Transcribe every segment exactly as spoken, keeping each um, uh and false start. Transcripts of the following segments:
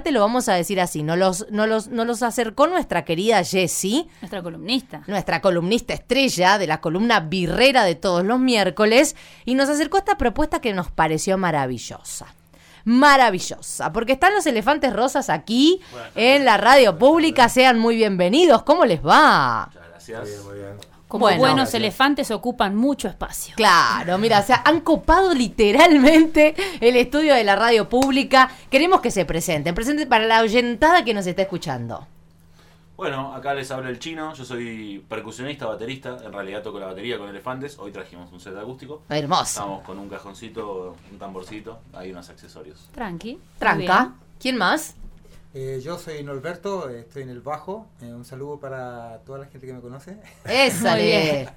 debate lo vamos a decir así, nos los, nos los, nos los acercó nuestra querida Jessie, nuestra columnista. Nuestra columnista estrella de la columna birrera de todos los miércoles, y nos acercó esta propuesta que nos pareció maravillosa. Maravillosa, porque están los elefantes rosas aquí bueno, en la radio pública. Sean muy bienvenidos. ¿Cómo les va? Muchas gracias. Muy bien, muy bien. Como bueno, buenos gracias. elefantes ocupan mucho espacio. Claro, mira, o sea, han copado literalmente el estudio de la radio pública. Queremos que se presenten, presenten para la oyentada que nos está escuchando. Bueno, acá les habla el Chino, yo soy percusionista, baterista, en realidad toco la batería con elefantes, hoy trajimos un set acústico. Hermoso. Estamos con un cajoncito, un tamborcito, hay unos accesorios. Tranqui. Tranca. ¿Quién más? Eh, yo soy Norberto, eh, estoy en el bajo, eh, un saludo para toda la gente que me conoce. Esa bien.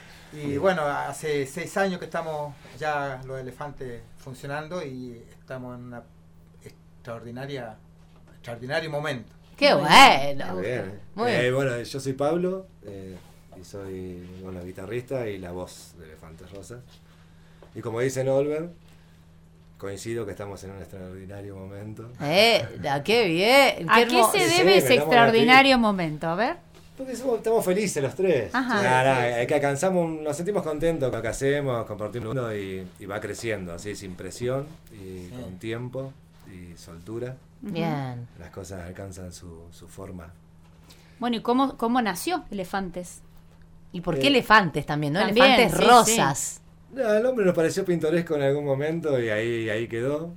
Y bueno, hace seis años que estamos ya los elefantes funcionando y estamos en un extraordinaria, extraordinario momento. ¡Qué Muy bueno! Muy bien. Muy Eh, bien. bueno, yo soy Pablo eh, y soy bueno, guitarrista y la voz de Elefantes Rosas. Y como dice Nolber, coincido que estamos en un extraordinario momento. Eh, ¡Qué bien! ¿A Qué qué hermo- se Sí, debe sí, ese me estamos extraordinario momento? A ver. Porque somos- estamos felices los tres. Ajá. Nah, nah, es que alcanzamos, un- nos sentimos contentos con lo que hacemos, compartimos un mundo y, y va creciendo, así sin presión y Sí. con tiempo y soltura. Bien. Las cosas alcanzan su, su forma. Bueno, ¿y cómo, cómo nació Elefantes? ¿Y por qué Eh, elefantes también, no? también, Elefantes sí, rosas. No, el hombre nos pareció pintoresco en algún momento y ahí, ahí quedó.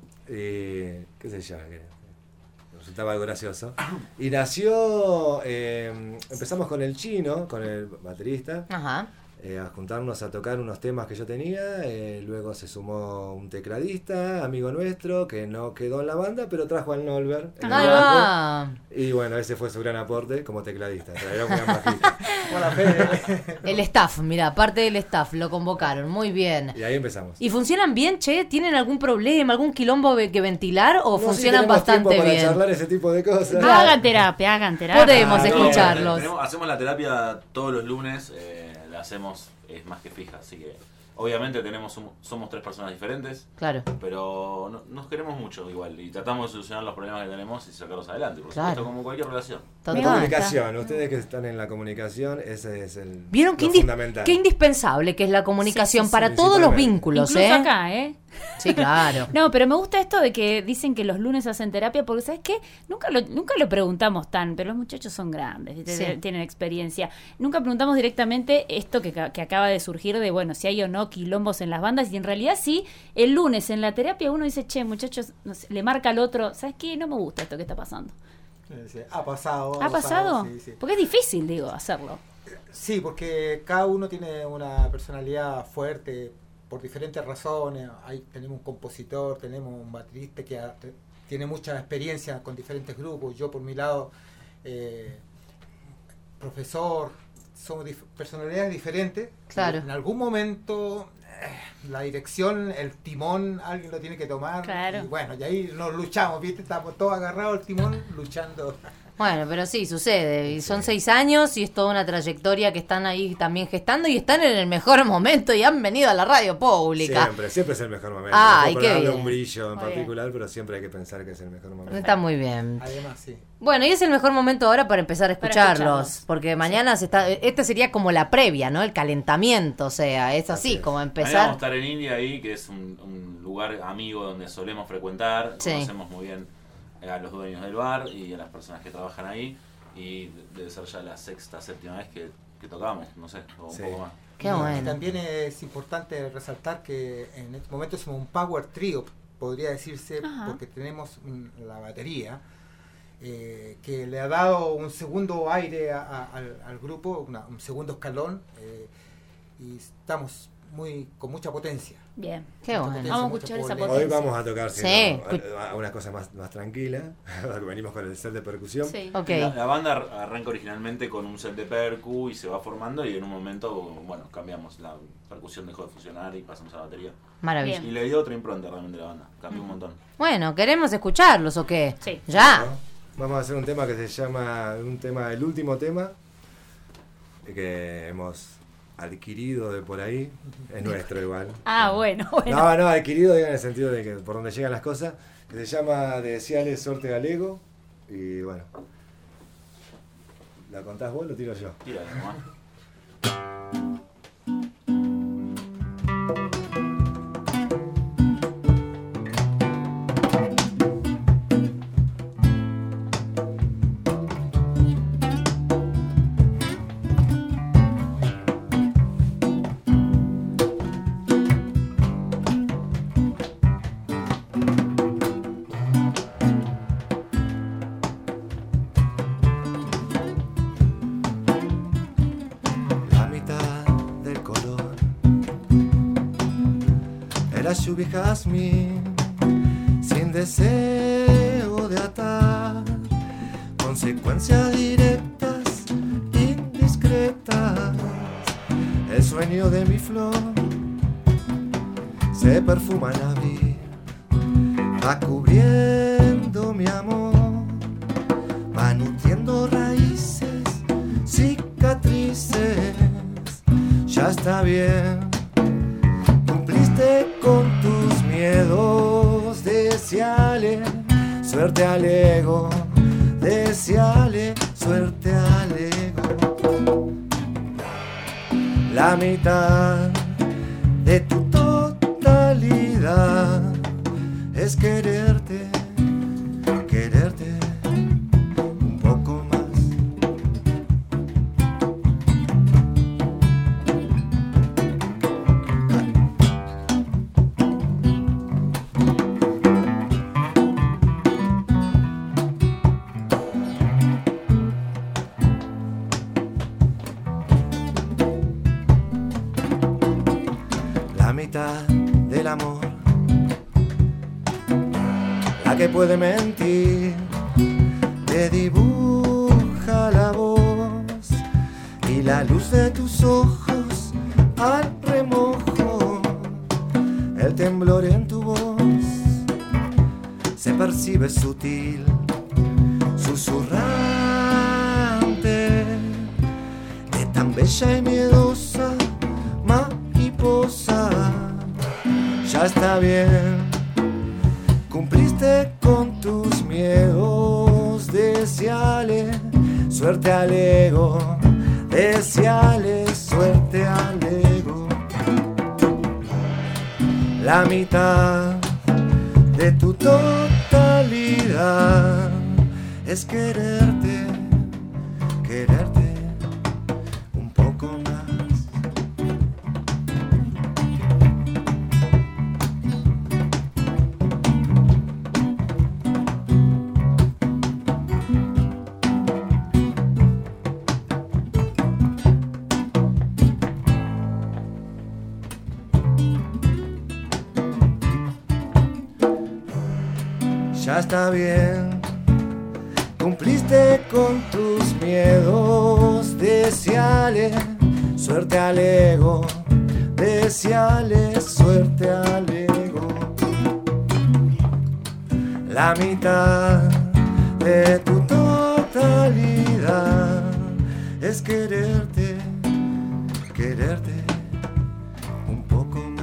Y, qué sé yo, que resultaba algo gracioso. Y nació, eh, empezamos con el Chino, con el baterista, Ajá. eh, a juntarnos a tocar unos temas que yo tenía. Eh, luego se sumó un tecladista, amigo nuestro, que no quedó en la banda, pero trajo al Nolber en el Ahí bajo. va. Y bueno, ese fue su gran aporte como tecladista. Era un gran bajista. Hola, Fede. El staff, mira, parte del staff, lo convocaron, muy bien. Y ahí empezamos. ¿Y funcionan bien, che? ¿Tienen algún problema, algún quilombo que ventilar o No, sí, funcionan tenemos tiempo bastante para bien? charlar ese tipo de cosas. Claro. Hagan terapia, hagan terapia. Podemos Ah, escucharlos. Tenemos- hacemos la terapia todos los lunes, eh, la hacemos, es más que fija, así que obviamente tenemos un- somos tres personas diferentes, Claro. pero no- nos queremos mucho igual y tratamos de solucionar los problemas que tenemos y sacarlos adelante, por Claro. supuesto, como cualquier relación. La Total. comunicación, ustedes que están en la comunicación, ese es el ¿Vieron qué, lo indis- fundamental. qué indispensable que es la comunicación Sí, sí, para sí, todos los principalmente. vínculos, Incluso eh? acá, ¿eh? Sí, claro. No, pero me gusta esto de que dicen que los lunes hacen terapia porque, ¿sabes qué? Nunca lo, nunca lo preguntamos tan, pero los muchachos son grandes, ¿viste? Sí. Tienen experiencia. Nunca preguntamos directamente esto que, ca- que acaba de surgir de, bueno, si hay o no quilombos en las bandas. Y en realidad sí, el lunes en la terapia uno dice, che, muchachos, no sé, le marca al otro, ¿sabes qué? No me gusta esto que está pasando. Sí, ha pasado. ¿Ha pasado? Sí, sí. Porque es difícil, digo, hacerlo. Sí, porque cada uno tiene una personalidad fuerte por diferentes razones. Ahí tenemos un compositor, tenemos un baterista que ha- te- tiene mucha experiencia con diferentes grupos. Yo por mi lado, eh, profesor, somos dif- personalidades diferentes. Claro. En algún momento eh, la dirección, el timón, alguien lo tiene que tomar. Claro. Y bueno, y ahí nos luchamos, ¿viste? Estamos todos agarrados al timón luchando. Bueno, pero sí, sucede. Y son seis años y es toda una trayectoria que están ahí también gestando y están en el mejor momento y han venido a la radio pública. Siempre, siempre es el mejor momento. Ay, no qué por darle bien. un brillo en Muy bien. particular, pero siempre hay que pensar que es el mejor momento. Está muy bien. Además, sí. Bueno, y es el mejor momento ahora para empezar a Para escucharlos, escucharlos. porque mañana se está, este sería como la previa, ¿no? El calentamiento, o sea, es así, Así es. como Mañana vamos a empezar. estar en India ahí, que es un, un lugar amigo donde solemos frecuentar, Sí. conocemos muy bien a los dueños del bar y a las personas que trabajan ahí, y debe ser ya la sexta, séptima vez que, que tocamos, no sé, o un Sí. poco más. Qué Y bueno. también es importante resaltar que en este momento somos un power trio, podría decirse, Ajá. porque tenemos mm, la batería, eh, que le ha dado un segundo aire a- a- al, al grupo, una- un segundo escalón, eh, y estamos muy con mucha potencia. Bien. Qué Mucha bueno. potencia, Vamos a mucha escuchar esa potencia. Hoy vamos a tocar Sí. sino, a, a unas cosas más, más tranquilas, porque venimos con el set de percusión. Sí. Ok. La, la banda ar- arranca originalmente con un set de percu y se va formando y en un momento, bueno, cambiamos, la percusión dejó de funcionar y pasamos a la batería. Maravilloso. Bien. Y le dio otra impronta realmente a la banda, cambió un montón. Bueno, ¿queremos escucharlos o qué? Sí. Ya. ¿No? Vamos a hacer un tema que se llama, un tema, el último tema, que hemos adquirido de por ahí, es nuestro igual. Ah, bueno, bueno. No, no, adquirido digo, en el sentido de que por donde llegan las cosas, que que se llama Deseale Suerte Galego. Y bueno, ¿la contás vos o lo tiro yo? Tírale nomás. Lluvia y jazmín, sin deseo de atar, consecuencias directas, indiscretas. El sueño de mi flor se perfuma en abril, va cubriendo mi amor, va nutriendo raíces, cicatrices. Ya está bien, con tus miedos, deseale suerte al ego, deseale suerte al ego. La mitad de tu totalidad es quererte, quererte un poco más. Del amor, la que puede mentir, te dibuja la voz y la luz de tus ojos al remojo, el temblor en tu voz se percibe sutil, susurrante, de tan bella y miedosa mariposa. Ya está bien, cumpliste con tus miedos, deseale suerte al ego, deseale suerte al ego. La mitad de tu totalidad es quererte, quererte un poco más. Ya está bien, cumpliste con tus miedos, deseale suerte al ego, deseale suerte al ego. La mitad de tu totalidad es quererte, quererte un poco más.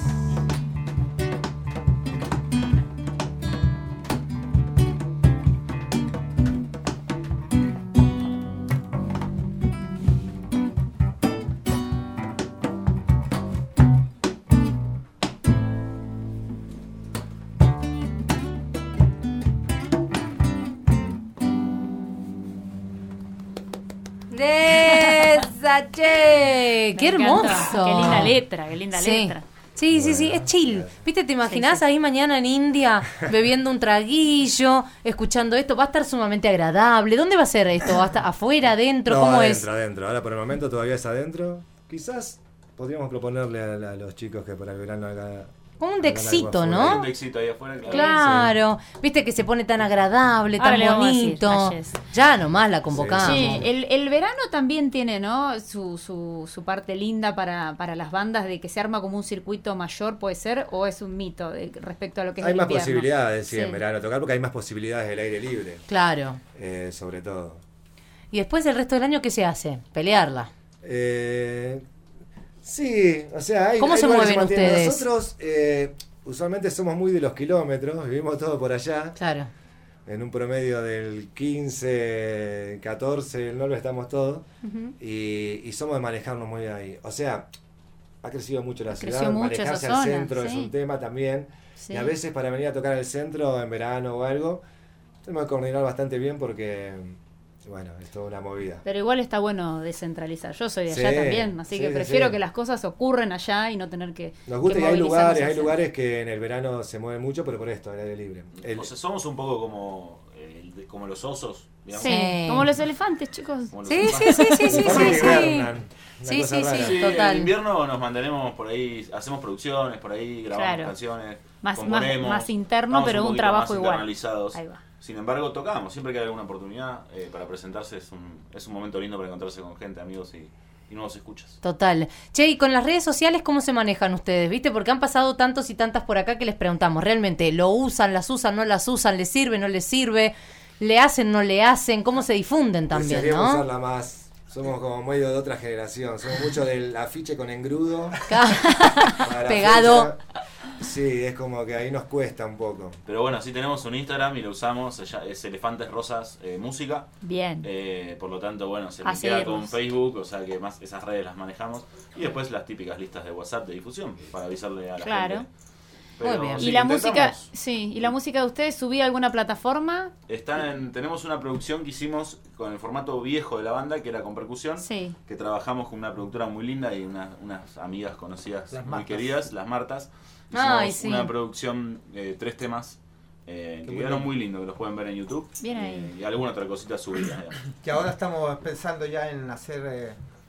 ¡Esa, che! Me ¡Qué encantó. hermoso! Qué linda letra, qué linda Sí. letra. Sí, sí, sí, es chill. ¿Viste? ¿Te imaginás Sí, sí. ahí mañana en India bebiendo un traguillo, escuchando esto? Va a estar sumamente agradable. ¿Dónde va a ser esto? ¿Va a estar afuera, adentro? No, ¿Cómo adentro, es? adentro. Ahora por el momento todavía es adentro. Quizás podríamos proponerle a, la- a los chicos que para el verano haga... Como un hagan algo dexito, afuera. ¿no? Un dexito ahí afuera, claro. Claro. Viste que se pone tan agradable, Ahora tan le vamos a decir bonito. a Jess. Ya nomás la convocamos. Sí, el, el verano también tiene, ¿no? Su, su, su parte linda para, para las bandas de que se arma como un circuito mayor, ¿puede ser? ¿O es un mito de- respecto a lo que es Hay el más invierno? posibilidades, sí, Sí. en verano tocar porque hay más posibilidades del aire libre, Claro. eh, sobre todo. Y después el resto del año, ¿qué se hace? Pelearla. Eh, sí, o sea, hay, ¿Cómo hay se lugares que mueven mantienen. ustedes? Nosotros, eh, usualmente somos muy de los kilómetros, vivimos todo por allá. Claro. En un promedio del quince, catorce, el nueve estamos todos. Ujú. y, y somos de manejarnos muy ahí. O sea, ha crecido mucho la Creció ciudad, mucho manejarse esa al zona, centro es sí. un tema también. Sí. Y a veces para venir a tocar al centro en verano o algo, tenemos que coordinar bastante bien porque, bueno, es toda una movida. Pero igual está bueno descentralizar. Yo soy de allá Sí, también, así sí, que sí, prefiero sí. que las cosas ocurran allá y no tener que. Nos gusta que y hay movilizarnos lugares, al hay centro. lugares que en el verano se mueven mucho, pero por esto, al aire libre. El- O sea, somos un poco como, eh, de- como los osos, digamos. Sí, Sí. como los elefantes, chicos. Como los Sí, sí, elefantes. sí, sí, sí, Parece sí, que sí. hibernan, una Sí, cosa sí, rara. sí. Sí, Total. en invierno nos mantenemos por ahí, hacemos producciones por ahí, grabamos Claro. canciones, Más- componemos. más- más interno, estamos pero un poquito trabajo más igual. internalizados. Ahí va. Sin embargo, tocamos, siempre que hay alguna oportunidad eh, para presentarse es un, es un momento lindo para encontrarse con gente, amigos y, y nuevos escuchas. Total. Che, y con las redes sociales, ¿cómo se manejan ustedes? ¿Viste? Porque han pasado tantos y tantas por acá que les preguntamos, ¿realmente lo usan, las usan, no las usan, les sirve, no les sirve? ¿Le hacen, no le hacen? ¿Cómo se difunden también, Desearíamos no? usarla más. Somos como medio de otra generación. Somos mucho del afiche con engrudo. para la Pegado. fecha. Sí, es como que ahí nos cuesta un poco. Pero bueno, sí tenemos un Instagram y lo usamos, ella- es Elefantes Rosas eh, Música. Bien. Eh, por lo tanto, bueno, se A linkea seguirlos. con Facebook, o sea que más esas redes las manejamos. Y después las típicas listas de WhatsApp de difusión para avisarle a la Claro. gente. Muy bien. sí, y la intentamos. música, sí, y la música de ustedes subí a alguna plataforma. Está en- tenemos una producción que hicimos con el formato viejo de la banda, que era con percusión. Sí. Que trabajamos con una productora muy linda y una- unas amigas conocidas Las muy Martas. queridas, las Martas. Hicimos Ay, sí. una producción, eh, tres temas, eh, Qué que muy quedaron lindo. muy lindos, que los pueden ver en YouTube. Bien Eh, ahí. y alguna otra cosita subida. digamos. Que ahora estamos pensando ya en hacer, eh,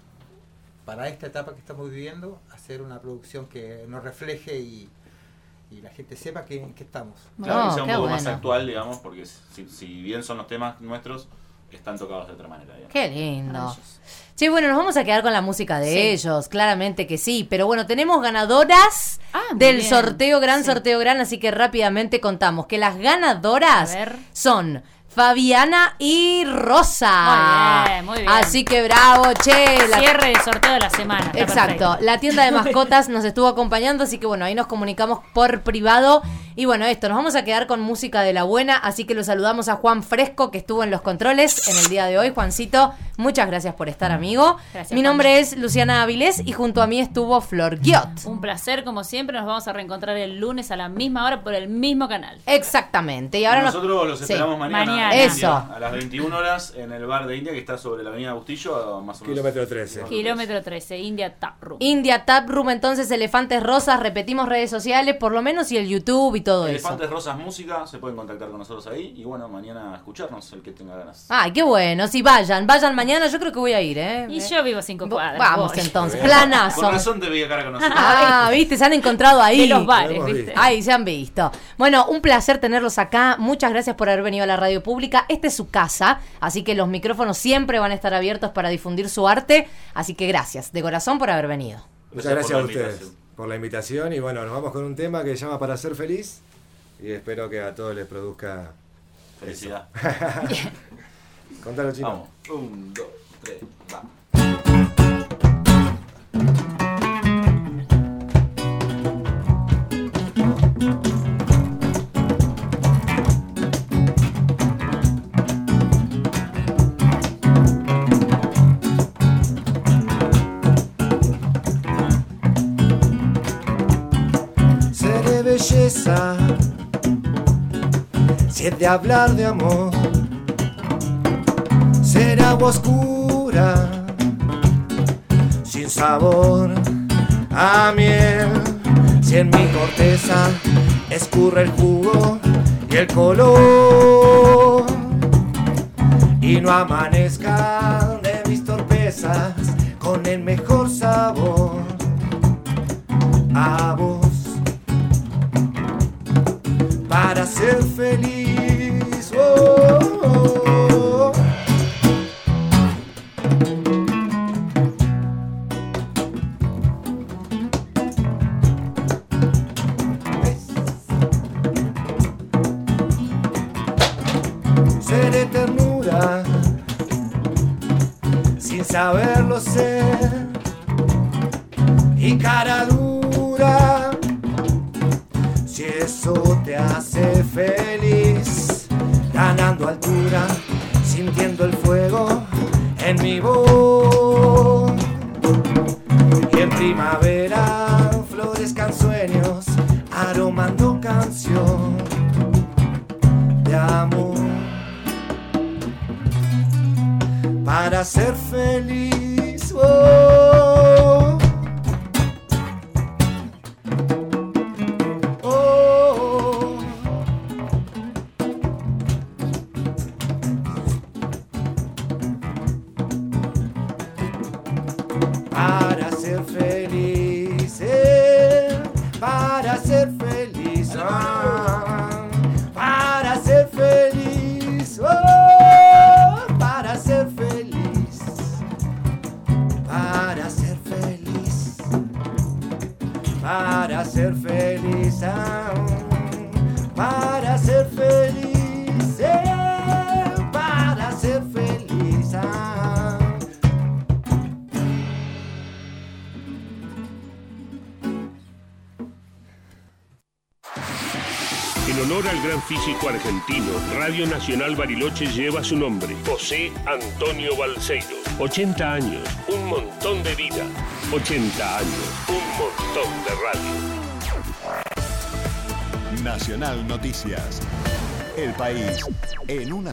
para esta etapa que estamos viviendo, hacer una producción que nos refleje y, y la gente sepa que, en qué estamos. Claro, No, que sea un qué poco más bueno. actual, digamos, porque si, si bien son los temas nuestros, están tocados de otra manera. digamos. Qué lindo. Maravilloso. Che, bueno, nos vamos a quedar con la música de Sí. ellos, claramente que sí. Pero bueno, tenemos ganadoras Ah, muy del bien. sorteo gran, Sí. sorteo gran, así que rápidamente contamos que las ganadoras A ver. son Fabiana y Rosa. Muy bien, muy bien. Así que bravo, che. la- Cierre de sorteo de la semana. está Exacto, perfecto. la tienda de mascotas nos estuvo acompañando, así que bueno, ahí nos comunicamos por privado. Y bueno, esto, nos vamos a quedar con música de la buena, así que lo saludamos a Juan Fresco, que estuvo en los controles en el día de hoy. Juancito, muchas gracias por estar, amigo. Gracias, Mi Juan. nombre es Luciana Avilés y junto a mí estuvo Flor Guiot. Un placer, como siempre. Nos vamos a reencontrar el lunes a la misma hora por el mismo canal. Exactamente, y ahora nos- Nosotros los Sí. esperamos mañana, Mañana. en Eso. India, a las veintiuna horas en el bar de India que está sobre la avenida Bustillo, a más o menos. Kilómetro trece. Kilómetro trece, India Tap Room. India Tap Room, entonces Elefantes Rosas, repetimos redes sociales, por lo menos, y el YouTube y todo Elefantes eso. Rosas Música, se pueden contactar con nosotros ahí. Y bueno, mañana a escucharnos, el que tenga ganas. Ay, qué bueno, si vayan, vayan mañana, yo creo que voy a ir, ¿eh? Y yo vivo cinco Vo- cuadras. Vamos voy. entonces, Muy bien. planazo. Con razón te veía cara conocida. Ah, viste, se han encontrado ahí. De los bares, Lo hemos ¿viste? visto. Ay, se han visto. Bueno, un placer tenerlos acá. Muchas gracias por haber venido a la radio pública. Esta es su casa, así que los micrófonos siempre van a estar abiertos para difundir su arte. Así que gracias, de corazón, por haber venido. Muchas Gracias gracias por a la ustedes invitación. por la invitación y bueno, nos vamos con un tema que se llama Para Ser Feliz y espero que a todos les produzca Felicidad. Contalo, Chino. Vamos. Un, dos, tres, va. Seré belleza si es de hablar de amor. Seré agua oscura sin sabor a miel. Si en mi corteza escurre el jugo y el color y no amanezca de mis torpezas con el mejor sabor a vos para ser feliz. Oh, oh, oh. Seré ternura sin saberlo ser y cara dura eso te hace feliz, ganando altura, sintiendo el fuego en mi voz. Y en primavera florezcan sueños, aromando canción de amor. Para ser feliz, oh, oh. Para ser feliz, eh, para ser feliz, ah, para ser feliz, oh, para ser feliz, para ser feliz, para ser feliz, ah, para ser feliz, eh, para ser feliz, ah. En honor al gran físico argentino, Radio Nacional Bariloche lleva su nombre, José Antonio Balseiro. ochenta años, un montón de vida. ochenta años, un montón de radio. Nacional Noticias. El país en una